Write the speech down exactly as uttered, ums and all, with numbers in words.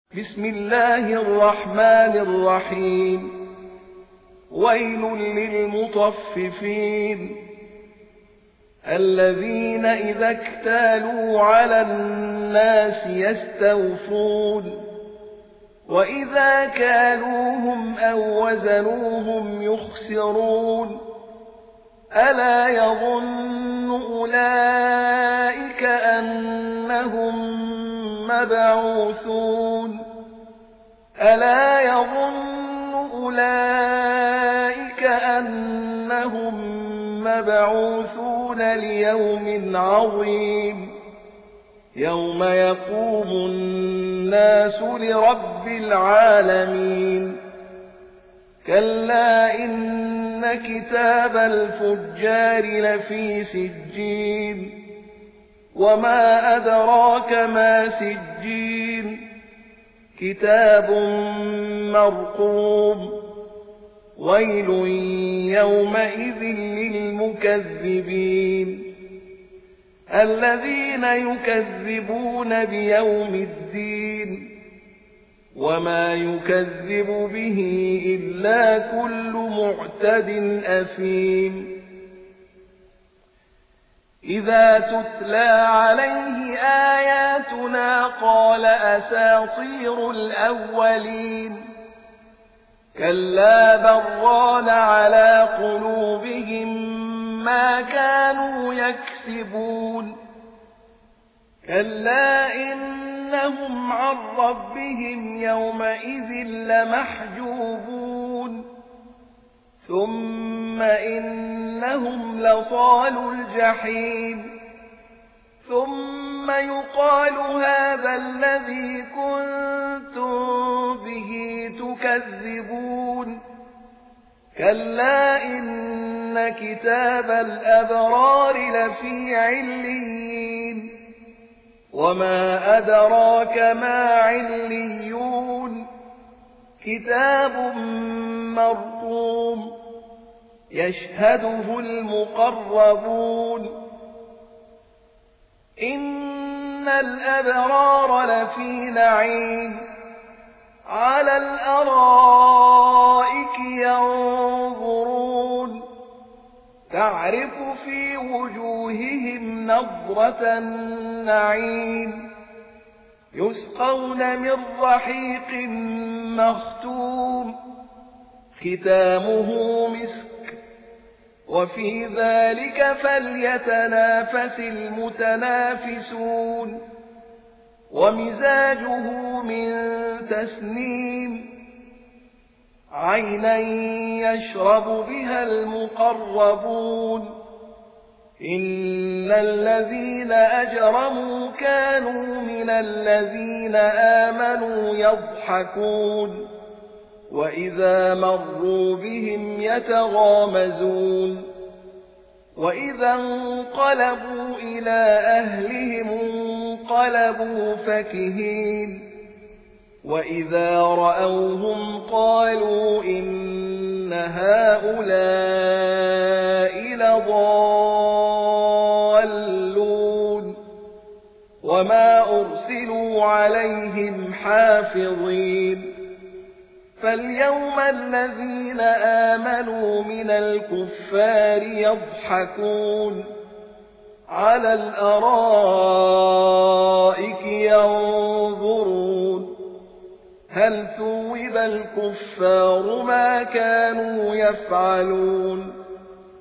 بسم الله الرحمن الرحيم ويل للمطففين الذين إذا اكتالوا على الناس يستوفون وإذا كالوهم أو وزنوهم يخسرون ألا يظن أولئك أنهم مبعوثون ألا يظن أولئك أنهم مبعوثون ليوم عظيم يوم يقوم الناس لرب العالمين كلا إن كتاب الفجار لفي سجين وما أدراك ما سجين كتاب مرقوم ويل يومئذ للمكذبين الذين يكذبون بيوم الدين وما يكذب به إلا كل معتد أثيم إذا تتلى عليه آياتنا قال أساطير الأولين كلا بران على قلوبهم ما كانوا يكسبون كلا إنهم عن ربهم يومئذ لمحجوبون ثم إنهم لصالو الجحيم ثم يقال هذا الذي كنتم به تكذبون كلا إن كتاب الأبرار لفي عليين وما أدراك ما عليون كتاب مرقوم يشهده المقربون إن الأبرار لفي نعيم على الأرائك ينظرون تعرف في وجوههم نضرة النعيم يسقون من رحيق مختوم ختامه مسك وفي ذلك فليتنافس المتنافسون ومزاجه من تسنيم عينا يشرب بها المقربون إن الذين أجرموا كانوا من الذين آمنوا يضحكون وإذا مروا بهم يتغامزون وإذا انقلبوا إلى أهلهم انقلبوا فكهين وإذا رأوهم قالوا إن هؤلاء لضالون وما أرسلوا عليهم حافظين فاليوم الذين آمنوا من الكفار يضحكون على الأرائك ينظرون هل ثوب الكفار ما كانوا يفعلون